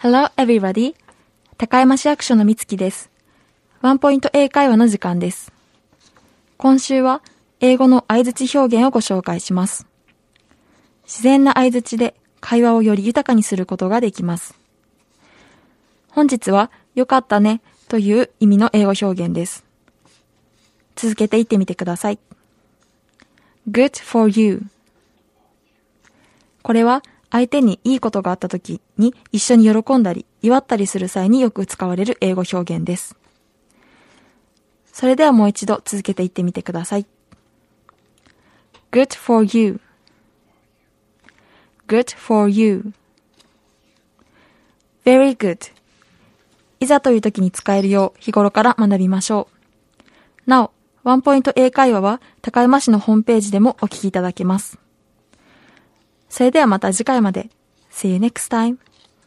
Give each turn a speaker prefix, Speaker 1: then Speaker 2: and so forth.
Speaker 1: Hello everybody! 高山市役所のみつきです。ワンポイント英会話の時間です。今週は英語の相槌表現をご紹介します。自然な相槌で会話をより豊かにすることができます。本日はよかったねという意味の英語表現です。続けて言ってみてください。Good for you。これは相手にいいことがあったときに一緒に喜んだり祝ったりする際によく使われる英語表現です。それではもう一度続けて言ってみてください。Good for you. Good for you. Very good. いざという時に使えるよう日頃から学びましょう。なお、ワンポイント英会話は高山市のホームページでもお聞きいただけます。それではまた次回まで。See you next time.